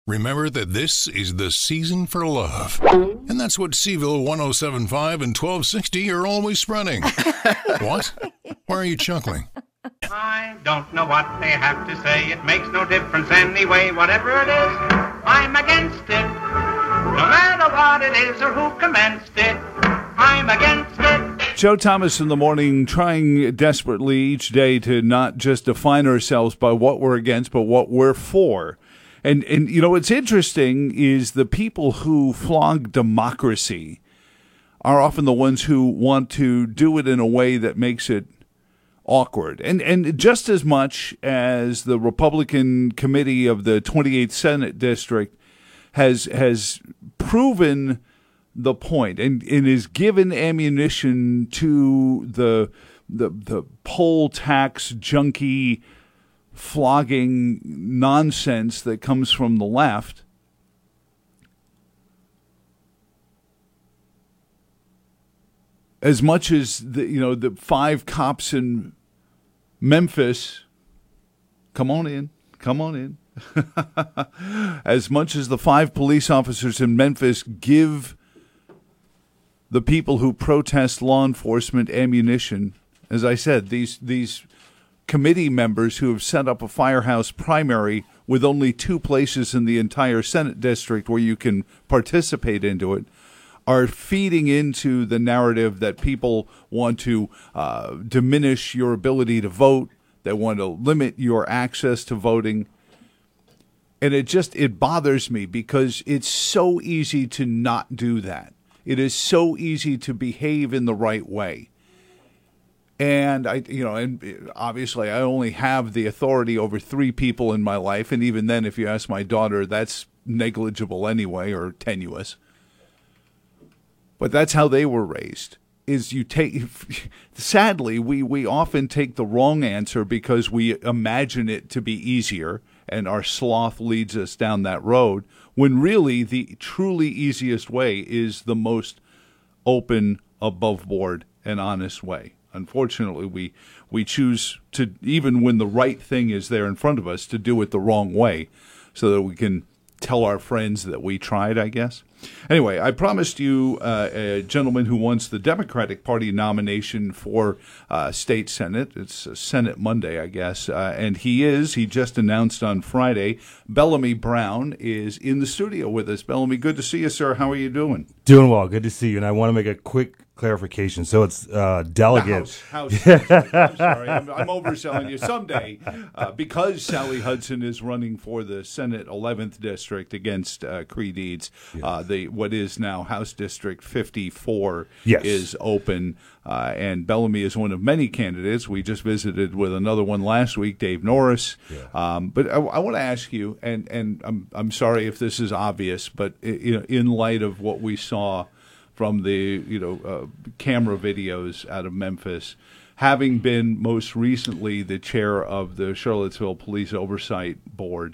Remember that this is the season for love. And that's what Seville 107.5 and 1260 are always spreading. What? Why are you chuckling? I don't know what they have to say. It makes no difference anyway. Whatever it is, I'm against it. No matter what it is or who commenced it, I'm against it. Joe Thomas in the morning, trying desperately each day to not just define ourselves by what we're against, but what we're for. And you know, what's interesting is the people who flog democracy are often the ones who want to do it in a way that makes it awkward. And just as much as the Republican committee of the 28th Senate District has proven the point and is given ammunition to the poll tax junkie flogging nonsense that comes from the left, as much as the 5 cops in Memphis, come on in. As much as the 5 police officers in Memphis give the people who protest law enforcement ammunition, as I said, these committee members who have set up a firehouse primary with only 2 places in the entire Senate district where you can participate into it, are feeding into the narrative that people want to diminish your ability to vote. They want to limit your access to voting. And it bothers me because it's so easy to not do that. It is so easy to behave in the right way. And and obviously I only have the authority over 3 people in my life. And even then, if you ask my daughter, that's negligible anyway, or tenuous. But that's how they were raised. Sadly, we often take the wrong answer because we imagine it to be easier, and our sloth leads us down that road, when really the truly easiest way is the most open, above board, and honest way. Unfortunately, we choose to, even when the right thing is there in front of us, to do it the wrong way so that we can tell our friends that we tried, I guess. Anyway, I promised you a gentleman who wants the Democratic Party nomination for state Senate. It's Senate Monday, I guess. And he just announced on Friday, Bellamy Brown is in the studio with us. Bellamy, good to see you, sir. How are you doing? Doing well. Good to see you. And I want to make a quick clarification. So it's delegate. I'm sorry. I'm overselling you. Someday, because Sally Hudson is running for the Senate 11th District against Creed Eads, what is now House District 54 is open. And Bellamy is one of many candidates. We just visited with another one last week, Dave Norris. Yeah. But I want to ask you, and I'm sorry if this is obvious, but in light of what we saw from the camera videos out of Memphis, having been most recently the chair of the Charlottesville Police Oversight Board,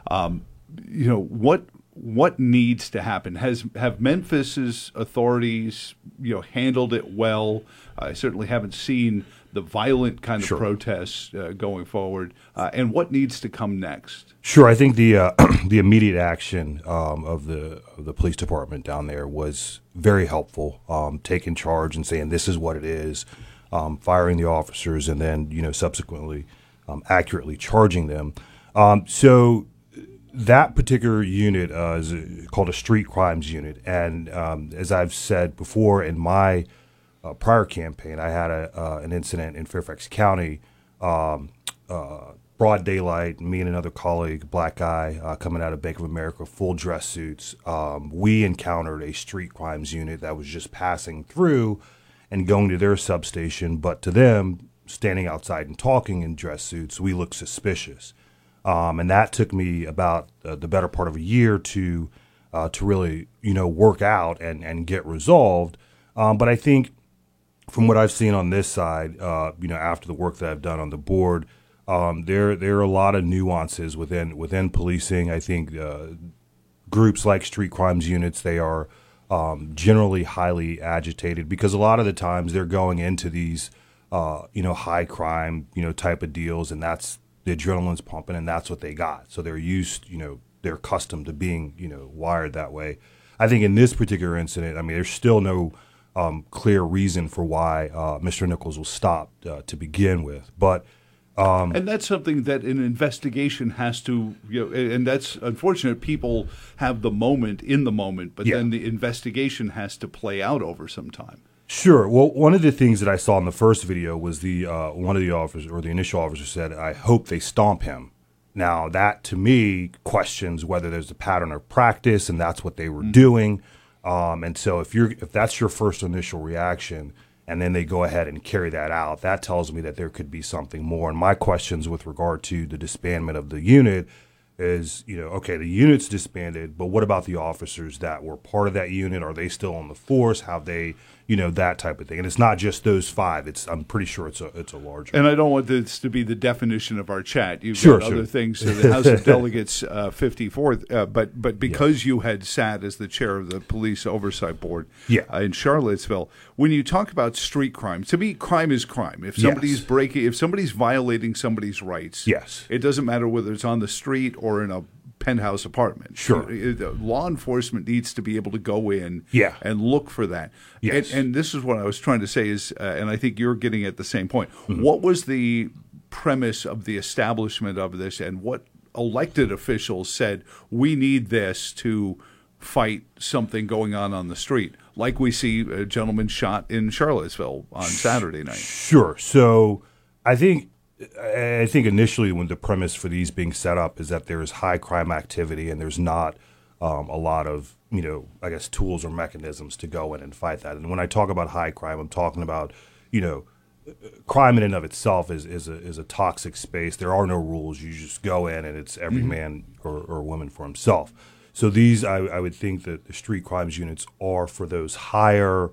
what needs to happen? Have Memphis's authorities handled it well? I certainly haven't seen the violent kind of protests going forward. And what needs to come next? Sure, I think the immediate action of the police department down there was very helpful. Taking charge and saying this is what it is, firing the officers, and then subsequently accurately charging them. So that particular unit is called a street crimes unit, and as I've said before in my prior campaign, I had an incident in Fairfax County, broad daylight, me and another colleague, black guy, coming out of Bank of America, full dress suits. We encountered a street crimes unit that was just passing through and going to their substation, but to them, standing outside and talking in dress suits, we looked suspicious. And that took me about the better part of a year to really, work out and get resolved. But I think from what I've seen on this side, after the work that I've done on the board, there are a lot of nuances within policing. I think groups like street crimes units, they are generally highly agitated because a lot of the times they're going into these high crime type of deals, and that's the adrenaline's pumping, and that's what they got. So they're used they're accustomed to being, wired that way. I think in this particular incident, I mean, there's still no clear reason for why Mr. Nichols was stopped to begin with. But and that's something that an investigation has to, and that's unfortunate. People have the moment in the moment, but then the investigation has to play out over some time. Sure. Well, one of the things that I saw in the first video was the one of the officers, or the initial officer, said, "I hope they stomp him." Now, that to me questions whether there's a pattern of practice, and that's what they were doing. And so, if that's your first initial reaction, and then they go ahead and carry that out, that tells me that there could be something more. And my questions with regard to the disbandment of the unit is, okay, the unit's disbanded, but what about the officers that were part of that unit? Are they still on the force? Have they, that type of thing? And it's not just those 5. I'm pretty sure it's a larger. And I don't want this to be the definition of our chat. You've sure, got other things. So the House of Delegates 54th, but because you had sat as the chair of the Police Oversight Board in Charlottesville, when you talk about street crime, to me, crime is crime. If somebody's if somebody's violating somebody's rights, it doesn't matter whether it's on the street or in a penthouse apartment. Sure. Law enforcement needs to be able to go in and look for that. Yes. And this is what I was trying to say is, and I think you're getting at the same point. What was the premise of the establishment of this, and what elected officials said, we need this to fight something going on the street, like we see a gentleman shot in Charlottesville on Saturday night? Sure. So I think initially when the premise for these being set up is that there's high crime activity and there's not a lot of, I guess, tools or mechanisms to go in and fight that. And when I talk about high crime, I'm talking about, crime in and of itself is a toxic space. There are no rules. You just go in and it's every man or woman for himself. So these, I would think that the street crimes units are for those higher,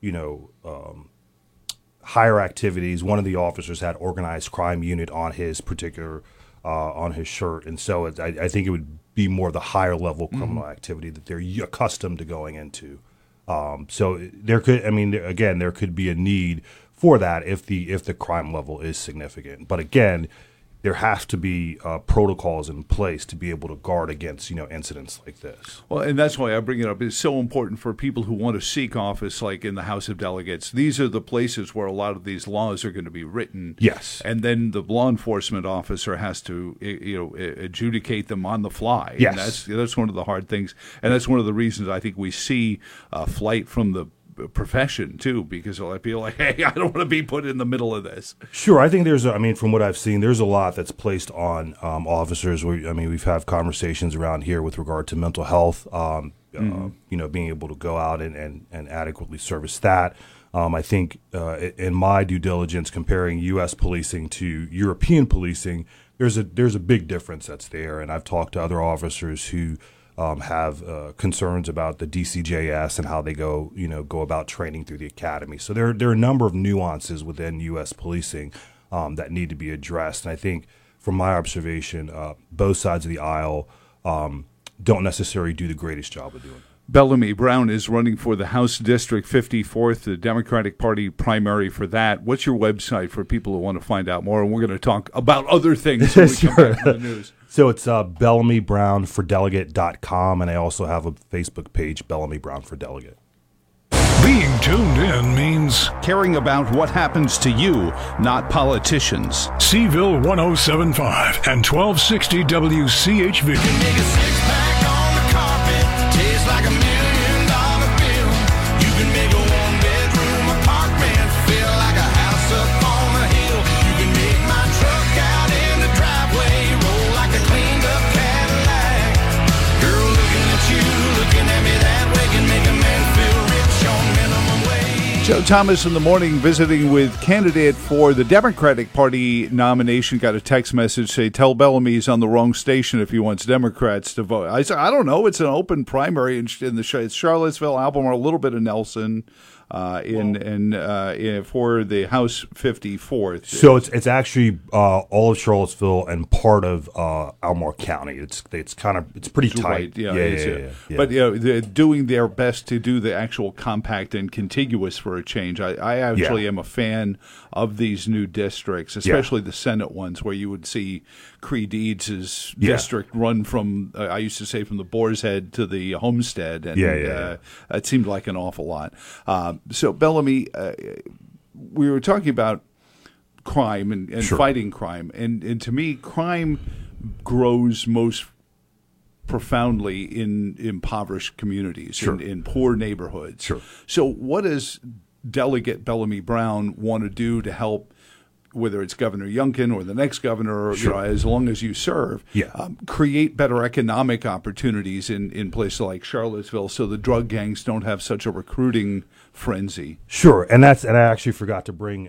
higher activities. One of the officers had organized crime unit on his particular, on his shirt. And so I think it would be more the higher level criminal activity that they're accustomed to going into. So there could be a need for that if the crime level is significant. But again, there has to be protocols in place to be able to guard against, incidents like this. Well, and that's why I bring it up. It's so important for people who want to seek office, like in the House of Delegates. These are the places where a lot of these laws are going to be written. Yes. And then the law enforcement officer has to, adjudicate them on the fly. Yes. And that's one of the hard things. And that's one of the reasons I think we see flight from the profession too, because a lot of people are like, hey, I don't want to be put in the middle of this. Sure, I think from what I've seen, there's a lot that's placed on officers. We've had conversations around here with regard to mental health, being able to go out and adequately service that. I think in my due diligence comparing U.S. policing to European policing, there's a big difference that's there, and I've talked to other officers who have concerns about the DCJS and how they go about training through the academy. So there are a number of nuances within U.S. policing that need to be addressed. And I think from my observation, both sides of the aisle don't necessarily do the greatest job of doing it. Bellamy Brown is running for the House District 54th, the Democratic Party primary for that. What's your website for people who want to find out more? And we're going to talk about other things when we come back to the news. So it's BellamyBrownForDelegate.com, and I also have a Facebook page, Bellamy Brown for Delegate. Being tuned in means caring about what happens to you, not politicians. Seville 107.5 and 1260 WCHV. Joe Thomas in the morning visiting with candidate for the Democratic Party nomination. Got a text message say, tell Bellamy he's on the wrong station if he wants Democrats to vote. I said, I don't know. It's an open primary in it's Charlottesville, Albemarle, a little bit of Nelson for the House 54th. So it's actually all of Charlottesville and part of Albemarle County. It's pretty tight. Right. Yeah. But they're doing their best to do the actual compact and contiguous for a change. I actually am a fan of these new districts, especially the Senate ones, where you would see Cree Deeds' Yeah. district run from, I used to say, from the Boar's Head to the Homestead. And Yeah. It seemed like an awful lot. So, Bellamy, we were talking about crime and Sure. fighting crime. And to me, crime grows most profoundly in impoverished communities, Sure. in poor neighborhoods. Sure. So what does Delegate Bellamy Brown want to do to help, whether it's Governor Youngkin or the next governor, or, Sure. as long as you serve, Yeah. create better economic opportunities in places like Charlottesville so the drug gangs don't have such a recruiting frenzy? Sure, and I actually forgot to bring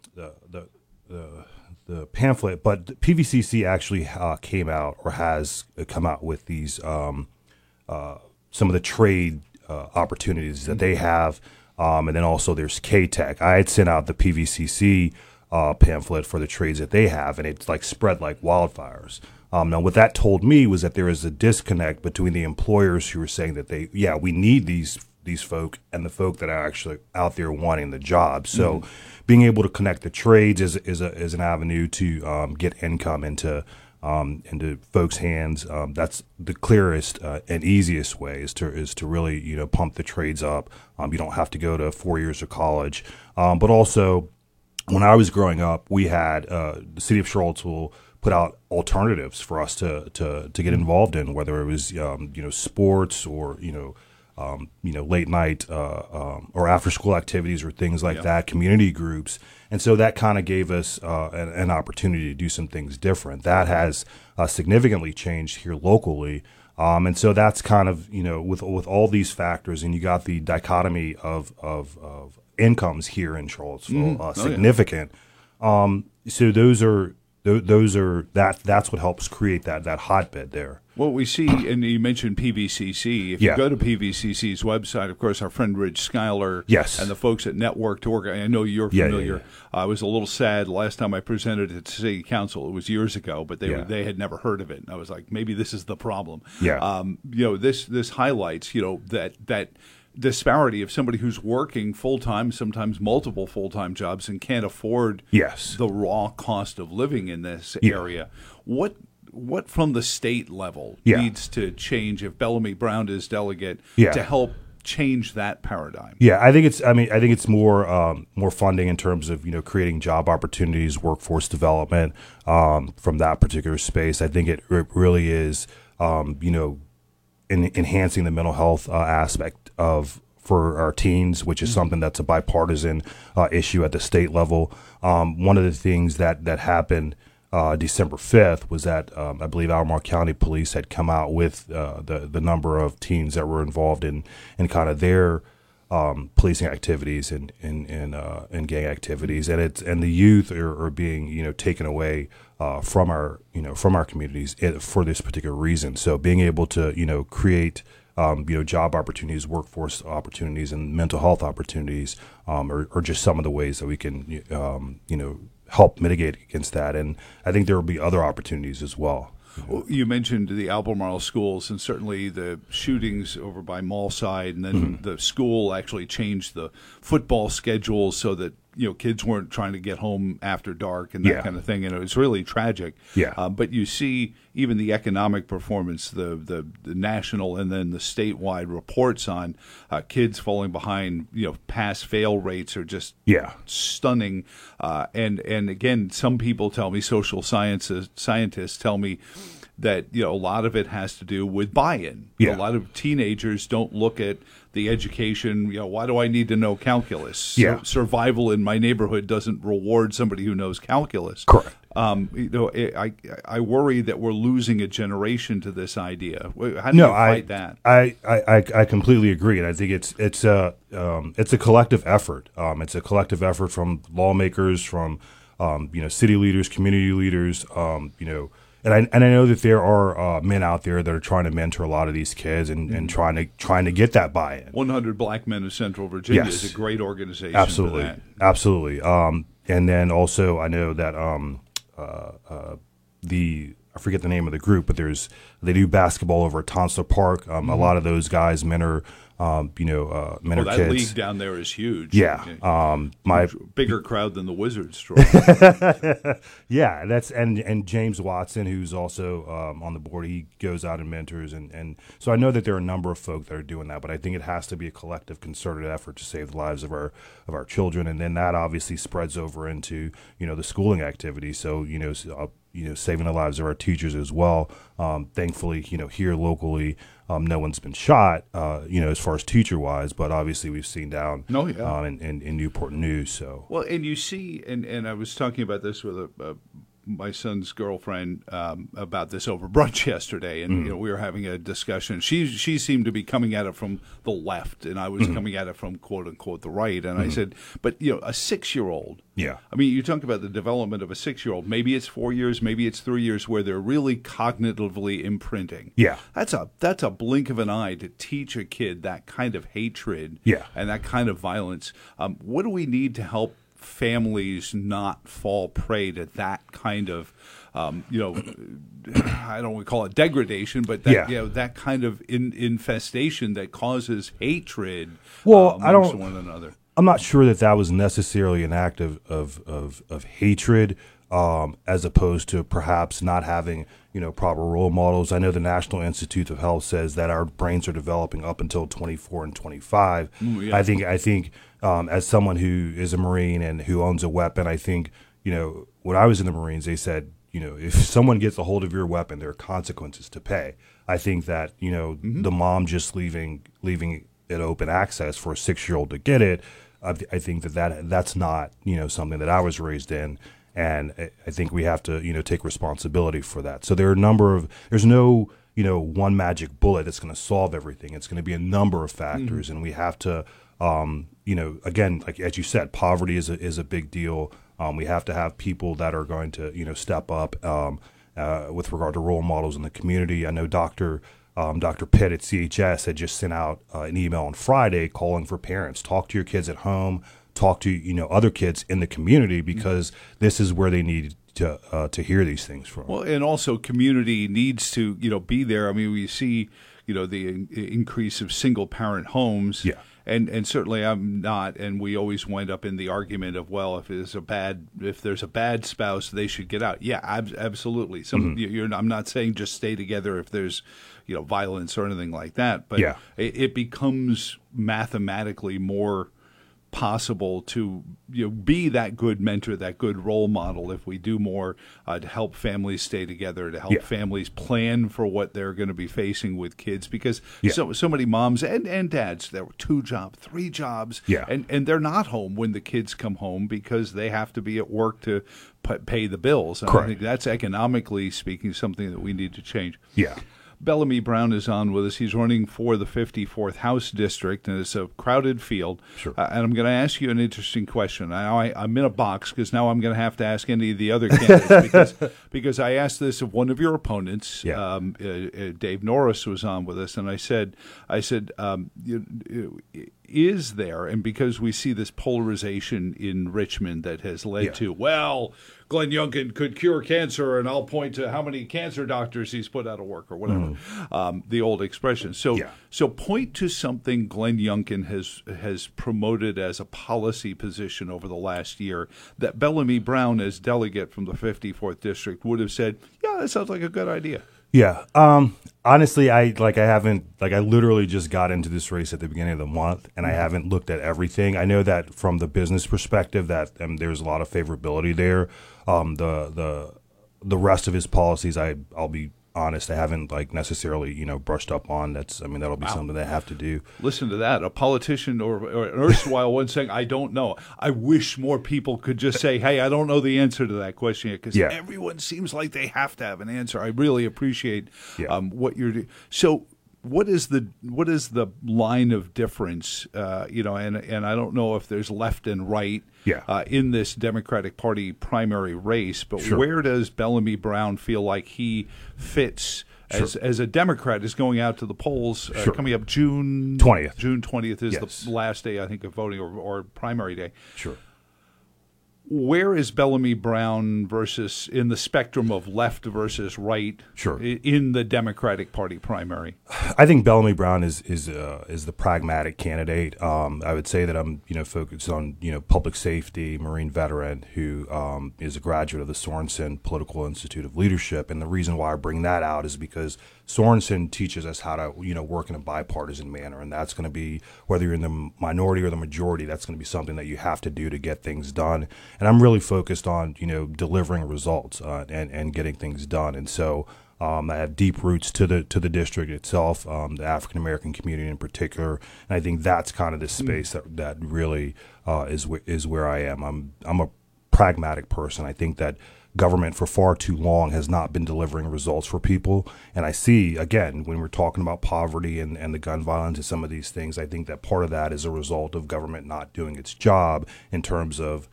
the pamphlet, but PVCC actually came out or has come out with these some of the trade opportunities that they have, and then also there's K-Tech. I had sent out the PVCC pamphlet for the trades that they have, and it's like spread like wildfires. Now, what that told me was that there is a disconnect between the employers who are saying that we need these folk, and the folk that are actually out there wanting the job. So, being able to connect the trades is an avenue to get income into folks' hands. That's the clearest and easiest way is to really pump the trades up. You don't have to go to 4 years of college, but also when I was growing up, we had the city of Charlottesville put out alternatives for us to get involved in, whether it was sports or late night or after school activities or things like that, community groups. And so that kind of gave us an opportunity to do some things different. That has significantly changed here locally. And so that's kind of, with all these factors, and you got the dichotomy of incomes here in Charlottesville, significant. So that's what helps create that hotbed there. What we see, and you mentioned PVCC. If you go to PVCC's website, of course, our friend Rich Schuyler, Yes, and the folks at Network to Work. I know you're familiar. I was a little sad last time I presented it to City Council. It was years ago, but they had never heard of it. And I was like, maybe this is the problem. This highlights that disparity of somebody who's working full-time, sometimes multiple full-time jobs, and can't afford the raw cost of living in this area. What from the state level needs to change if Bellamy Brown is delegate to help change that paradigm? I think it's more funding in terms of creating job opportunities, workforce development from that particular space. I think it really is enhancing the mental health aspect for our teens, which is something that's a bipartisan issue at the state level. One of the things that happened December 5th was that I believe Albemarle County Police had come out with the number of teens that were involved in kind of their policing activities and gang activities, and the youth are being taken away from our communities for this particular reason. So being able to create job opportunities, workforce opportunities, and mental health opportunities are just some of the ways that we can help mitigate against that. And I think there will be other opportunities as well. Well, you mentioned the Albemarle schools, and certainly the shootings over by Mallside, and then the school actually changed the football schedule so that kids weren't trying to get home after dark and that kind of thing, and it was really tragic. But you see even the economic performance, the national and then the statewide reports on kids falling behind, pass-fail rates are just stunning. And again, some people tell me, social scientists tell me that a lot of it has to do with buy-in. A lot of teenagers don't look at the education. Why do I need to know calculus? Survival in my neighborhood doesn't reward somebody who knows calculus. Correct. I worry that we're losing a generation to this idea. How do you fight that? I completely agree, and I think it's a collective effort. It's a collective effort from lawmakers, from city leaders, community leaders, And I know that there are men out there that are trying to mentor a lot of these kids and trying to get that buy-in. 100 Black Men of Central Virginia is a great organization. Absolutely, for that. Absolutely. And then also I know that the I forget the name of the group, but they do basketball over at Tonsler Park. A lot of those guys, men are men are that kids. league down there is huge. Yeah, my bigger crowd than the Wizards. yeah, and James Watson, who's also on the board, he goes out and mentors, and so I know that there are a number of folk that are doing that, but I think it has to be a collective, concerted effort to save the lives of our children, and then that obviously spreads over into the schooling activity. So saving the lives of our teachers as well. Thankfully, here locally, no one's been shot, as far as teacher-wise, but obviously we've seen down in Newport News. So well, and you see, and I was talking about this with my son's girlfriend about this over brunch yesterday, and we were having a discussion. She seemed to be coming at it from the left, and I was coming at it from quote unquote the right. And I said, but a 6-year-old. Yeah. I mean, you talk about the development of a 6-year-old. Maybe it's 4 years, maybe it's 3 years, where they're really cognitively imprinting. Yeah. That's a blink of an eye to teach a kid that kind of hatred. Yeah. And that kind of violence. What do we need to help families not fall prey to that kind of, I don't want to call it degradation, but that kind of infestation that causes hatred amongst one another. I'm not sure that was necessarily an act of hatred, as opposed to perhaps not having proper role models. I know the National Institute of Health says that our brains are developing up until 24 and 25. I think as someone who is a Marine and who owns a weapon, I think when I was in the Marines, they said if someone gets a hold of your weapon, there are consequences to pay. I think that the mom just leaving it open access for a 6-year-old to get it. I think that's not something that I was raised in. And I think we have to, take responsibility for that. So there are there's no, one magic bullet that's going to solve everything. It's going to be a number of factors, and we have to, again, like as you said, poverty is a big deal. We have to have people that are going to, step up with regard to role models in the community. I know Dr. Pitt at CHS had just sent out an email on Friday calling for parents, talk to your kids at home, talk to other kids in the community, because this is where they need to hear these things from. Well, and also community needs to be there. I mean, we see the increase of single parent homes. Yeah. And certainly I'm not, and we always wind up in the argument of, well, if there's a bad spouse, they should get out. Yeah, absolutely. I'm not saying just stay together if there's violence or anything like that, but it becomes mathematically more possible to be that good mentor, that good role model, if we do more to help families stay together, to help families plan for what they're going to be facing with kids, because so many moms and dads, there were 2 jobs, 3 jobs, and they're not home when the kids come home because they have to be at work to pay the bills. And I think that's, economically speaking, something that we need to change. Yeah. Bellamy Brown is on with us. He's running for the 54th House District, and it's a crowded field. Sure. And I'm going to ask you an interesting question. Now I'm in a box because now I'm going to have to ask any of the other candidates because I asked this of one of your opponents. Yeah. Dave Norris was on with us, and I said, is there, and because we see this polarization in Richmond that has led to, well, Glenn Youngkin could cure cancer, and I'll point to how many cancer doctors he's put out of work or whatever, the old expression. So point to something Glenn Youngkin has promoted as a policy position over the last year that Bellamy Brown, as delegate from the 54th District, would have said, yeah, that sounds like a good idea. Yeah. Honestly, I literally just got into this race at the beginning of the month, and I haven't looked at everything. I know that from the business perspective that there's a lot of favorability there. The rest of his policies, I'll be honest, I haven't necessarily brushed up on. That'll be something they have to do. Listen to that, a politician or an erstwhile one saying, I don't know. I wish more people could just say, hey, I don't know the answer to that question yet, because everyone seems like they have to have an answer. I really appreciate what you're doing. So what is the line of difference? And I don't know if there's left and right in this Democratic Party primary race, but where does Bellamy Brown feel like he fits as a Democrat is going out to the polls coming up June 20th? June 20th is the last day, I think, of voting or primary day. Sure. where is Bellamy Brown versus in the spectrum of left versus right? Sure. In the Democratic Party primary? I think Bellamy Brown is the pragmatic candidate. I would say that I'm focused on public safety, Marine veteran who is a graduate of the Sorensen Political Institute of Leadership, and the reason why I bring that out is because Sorensen teaches us how to work in a bipartisan manner, and that's going to be, whether you're in the minority or the majority, that's going to be something that you have to do to get things done. And I'm really focused on delivering results and getting things done. And so I have deep roots to the district itself, the African American community in particular, and I think that's kind of the space that really is where I am. I'm a pragmatic person. I think that government for far too long has not been delivering results for people. And I see, again, when we're talking about poverty and the gun violence and some of these things, I think that part of that is a result of government not doing its job in terms of,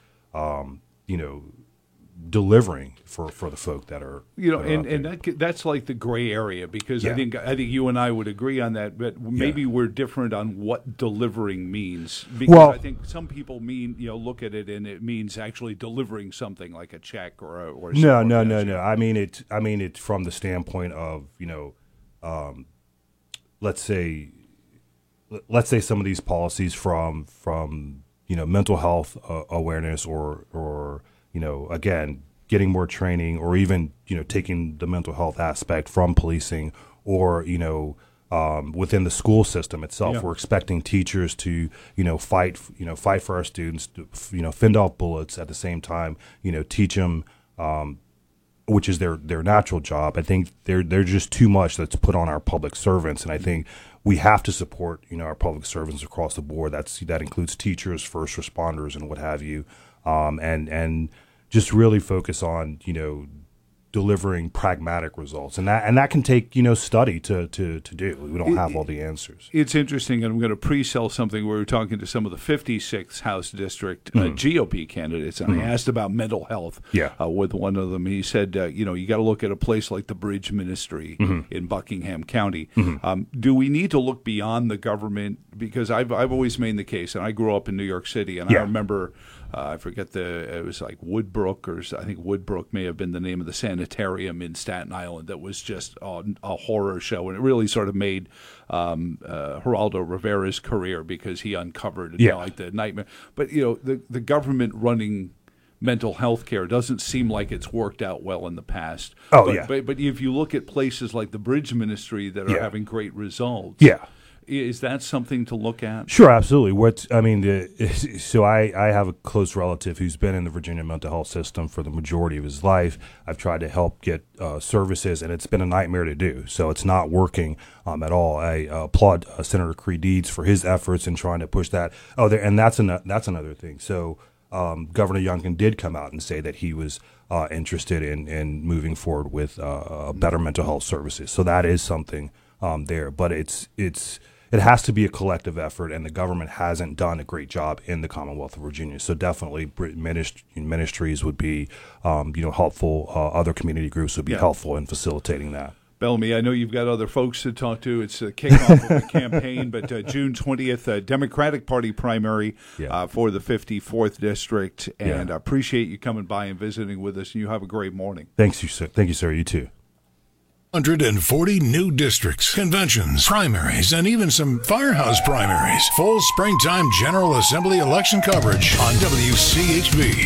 delivering for the folk that are that's like the gray area, because I think you and I would agree on that, but maybe we're different on what delivering means, because I think some people look at it and it means actually delivering something like a check or no. I mean it from the standpoint of let's say some of these policies from mental health awareness or again, getting more training, or even, taking the mental health aspect from policing, or, within the school system itself. Yeah. We're expecting teachers to, fight for our students, to, fend off bullets at the same time, teach them, which is their natural job. I think there's just too much that's put on our public servants. And I think we have to support, our public servants across the board. That includes teachers, first responders, and what have you. And just really focus on, delivering pragmatic results. And that can take, study to do. We don't have all the answers. It's interesting, and I'm going to pre-sell something. We were talking to some of the 56th House District GOP candidates, and I asked about mental health with one of them. He said, you got to look at a place like the Bridge Ministry in Buckingham County. Do we need to look beyond the government? Because I've always made the case, and I grew up in New York City, and I remember I forget it was like Woodbrook, or I think Woodbrook may have been the name of the sanitarium in Staten Island that was just a horror show, and it really sort of made Geraldo Rivera's career, because he uncovered like the nightmare. But the government running mental health care doesn't seem like it's worked out well in the past. But if you look at places like the Bridge Ministry that are having great results, is that something to look at? Sure, absolutely. So I have a close relative who's been in the Virginia mental health system for the majority of his life. I've tried to help get services, and it's been a nightmare to do. So it's not working at all. I applaud Senator Creed Deeds for his efforts in trying to push that. And that's another thing. So Governor Youngkin did come out and say that he was interested in moving forward with better mental health services. So that is something there, but it has to be a collective effort, and the government hasn't done a great job in the Commonwealth of Virginia. So definitely ministries would be helpful. Other community groups would be helpful in facilitating that. Bellamy, I know you've got other folks to talk to. It's a kickoff of the campaign, but June 20th, Democratic Party primary for the 54th District, and I appreciate you coming by and visiting with us, and you have a great morning. Thank you, sir. You too. 140 new districts, conventions, primaries, and even some firehouse primaries. Full springtime General Assembly election coverage on WCHB.